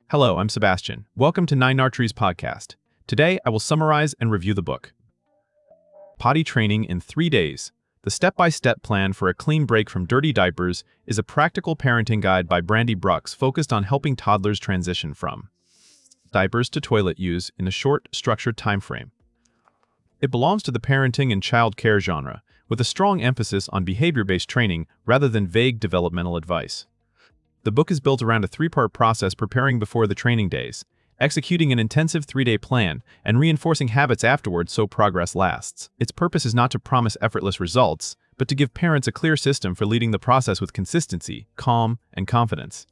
Hello, I'm Sebastian. Welcome to Nine Archery's podcast. Today, I will summarize and review the book. Potty Training in 3 Days. The step-by-step plan for a clean break from dirty diapers is a practical parenting guide by Brandy Brooks focused on helping toddlers transition from diapers to toilet use in a short, structured time frame. It belongs to the parenting and child care genre, with a strong emphasis on behavior-based training rather than vague developmental advice. The book is built around a 3-part process preparing before the training days, executing an intensive 3-day plan, and reinforcing habits afterwards so progress lasts. Its purpose is not to promise effortless results, but to give parents a clear system for leading the process with consistency, calm, and confidence.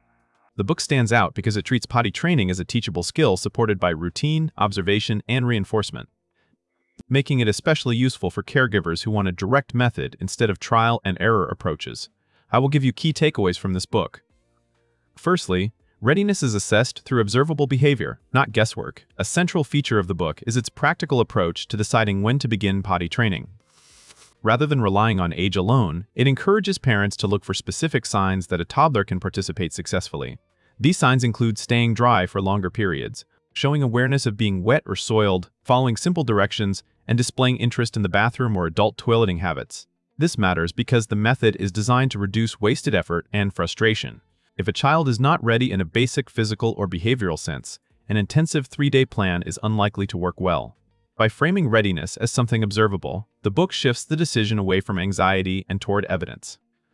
The book stands out because it treats potty training as a teachable skill supported by routine, observation, and reinforcement, making it especially useful for caregivers who want a direct method instead of trial and error approaches. I will give you key takeaways from this book. Firstly, readiness is assessed through observable behavior, not guesswork. A central feature of the book is its practical approach to deciding when to begin potty training. Rather than relying on age alone, it encourages parents to look for specific signs that a toddler can participate successfully. These signs include staying dry for longer periods, showing awareness of being wet or soiled, following simple directions, and displaying interest in the bathroom or adult toileting habits. This matters because the method is designed to reduce wasted effort and frustration. If a child is not ready in a basic physical or behavioral sense, an intensive 3-day plan is unlikely to work well. By framing readiness as something observable, the book shifts the decision away from anxiety and toward evidence.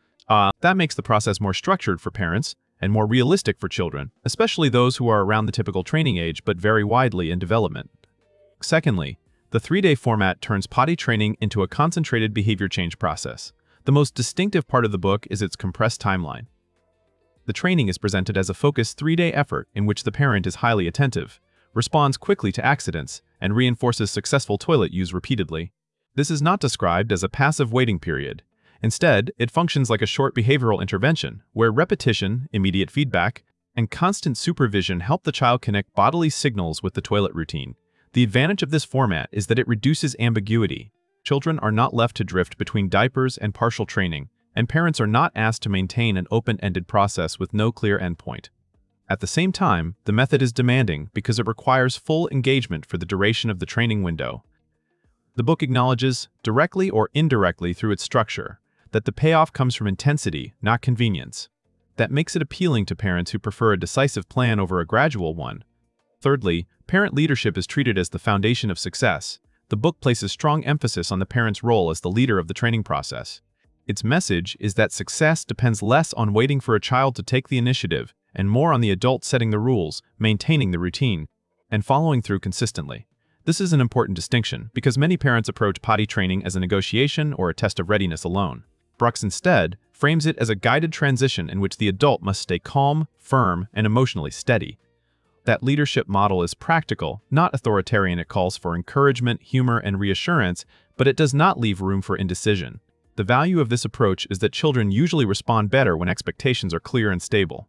That makes the process more structured for parents and more realistic for children, especially those who are around the typical training age but vary widely in development. Secondly, the 3-day format turns potty training into a concentrated behavior change process. The most distinctive part of the book is its compressed timeline. The training is presented as a focused 3-day effort in which the parent is highly attentive, responds quickly to accidents, and reinforces successful toilet use repeatedly. This is not described as a passive waiting period. Instead, it functions like a short behavioral intervention, where repetition, immediate feedback, and constant supervision help the child connect bodily signals with the toilet routine. The advantage of this format is that it reduces ambiguity. Children are not left to drift between diapers and partial training, and parents are not asked to maintain an open-ended process with no clear endpoint. At the same time, the method is demanding because it requires full engagement for the duration of the training window. The book acknowledges, directly or indirectly through its structure, that the payoff comes from intensity, not convenience. That makes it appealing to parents who prefer a decisive plan over a gradual one. Thirdly, parent leadership is treated as the foundation of success. The book places strong emphasis on the parent's role as the leader of the training process. Its message is that success depends less on waiting for a child to take the initiative and more on the adult setting the rules, maintaining the routine, and following through consistently. This is an important distinction because many parents approach potty training as a negotiation or a test of readiness alone. Brooks instead frames it as a guided transition in which the adult must stay calm, firm, and emotionally steady. That leadership model is practical, not authoritarian. It calls for encouragement, humor, and reassurance, but it does not leave room for indecision. The value of this approach is that children usually respond better when expectations are clear and stable.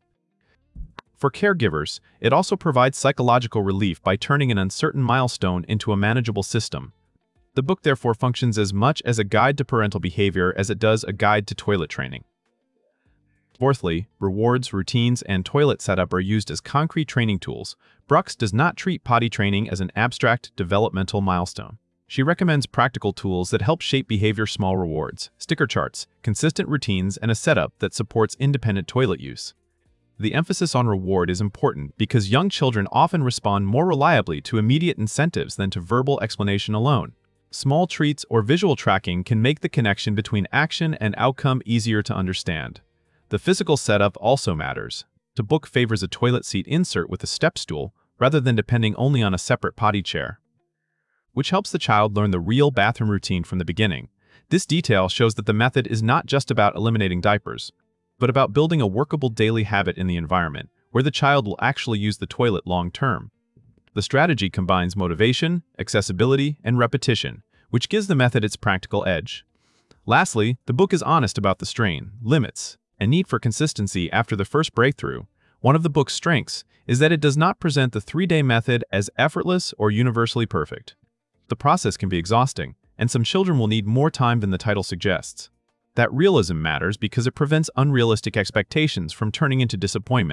For caregivers, it also provides psychological relief by turning an uncertain milestone into a manageable system. The book therefore functions as much as a guide to parental behavior as it does a guide to toilet training. Fourthly, rewards, routines, and toilet setup are used as concrete training tools. Brooks does not treat potty training as an abstract developmental milestone. She recommends practical tools that help shape behavior: small rewards, sticker charts, consistent routines, and a setup that supports independent toilet use. The emphasis on reward is important because young children often respond more reliably to immediate incentives than to verbal explanation alone. Small treats or visual tracking can make the connection between action and outcome easier to understand. The physical setup also matters. The book favors a toilet seat insert with a step stool rather than depending only on a separate potty chair, which helps the child learn the real bathroom routine from the beginning. This detail shows that the method is not just about eliminating diapers, but about building a workable daily habit in the environment where the child will actually use the toilet long term. The strategy combines motivation, accessibility, and repetition, which gives the method its practical edge. Lastly, the book is honest about the strain, limits, and need for consistency after the first breakthrough. One of the book's strengths is that it does not present the 3-day method as effortless or universally perfect. The process can be exhausting, and some children will need more time than the title suggests. That realism matters because it prevents unrealistic expectations from turning into disappointment.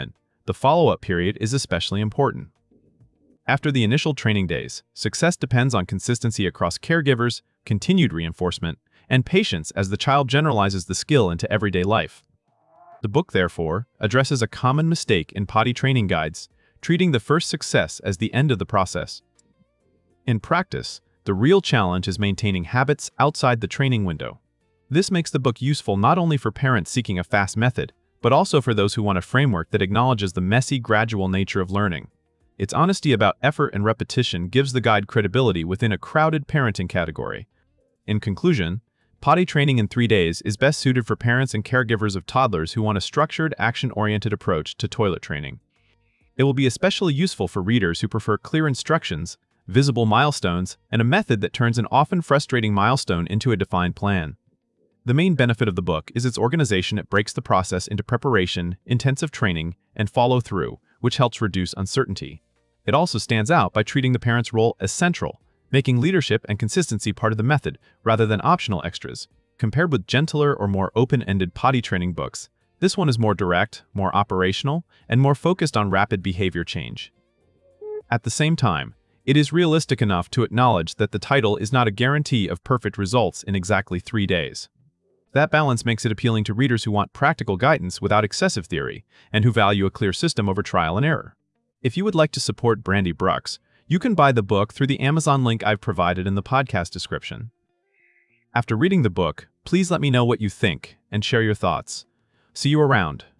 the follow-up period is especially important. After the initial training days, success depends on consistency across caregivers, continued reinforcement, and patience as the child generalizes the skill into everyday life. The book, therefore, addresses a common mistake in potty training guides, treating the first success as the end of the process. In practice, the real challenge is maintaining habits outside the training window. This makes the book useful not only for parents seeking a fast method, but also for those who want a framework that acknowledges the messy, gradual nature of learning. Its honesty about effort and repetition gives the guide credibility within a crowded parenting category. In conclusion, Potty Training in 3 Days is best suited for parents and caregivers of toddlers who want a structured, action-oriented approach to toilet training. It will be especially useful for readers who prefer clear instructions, visible milestones, and a method that turns an often frustrating milestone into a defined plan. The main benefit of the book is its organization. It breaks the process into preparation, intensive training, and follow-through, which helps reduce uncertainty. It also stands out by treating the parent's role as central, making leadership and consistency part of the method rather than optional extras. Compared with gentler or more open-ended potty training books, this one is more direct, more operational, and more focused on rapid behavior change. At the same time, it is realistic enough to acknowledge that the title is not a guarantee of perfect results in exactly 3 days. That balance makes it appealing to readers who want practical guidance without excessive theory, and who value a clear system over trial and error. If you would like to support Brandy Brooks, you can buy the book through the Amazon link I've provided in the podcast description. After reading the book, please let me know what you think and share your thoughts. See you around.